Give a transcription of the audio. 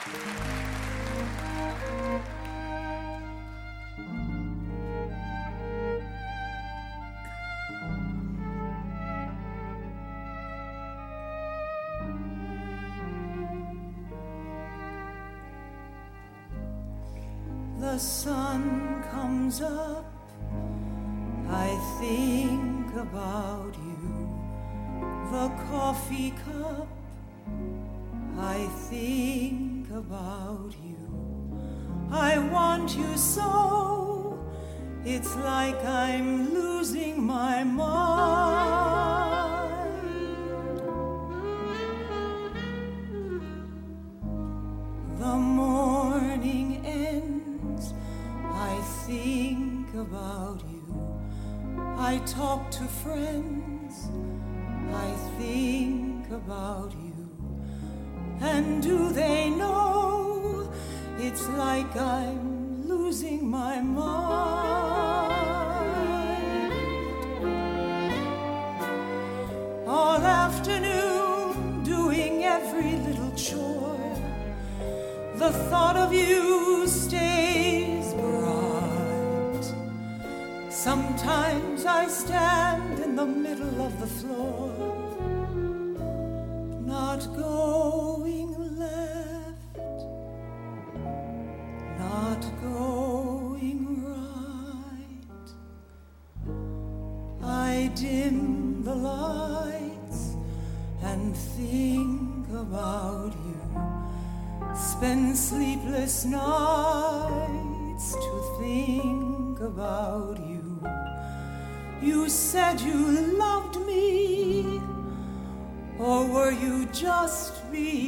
The sun comes up, I think about you. The coffee cup, I think about you. I want you so, it's like I'm losing my mind. The morning ends, I think about you. I talk to friends, I think about you. And do they know it's like I'm losing my mind? All afternoon doing every little chore, the thought of you stays bright. Sometimes I stand in the middle of the floor, not going left, not going right. I dim the lights and think about you. Spend sleepless nights to think about you. You said you loved me, or were you just being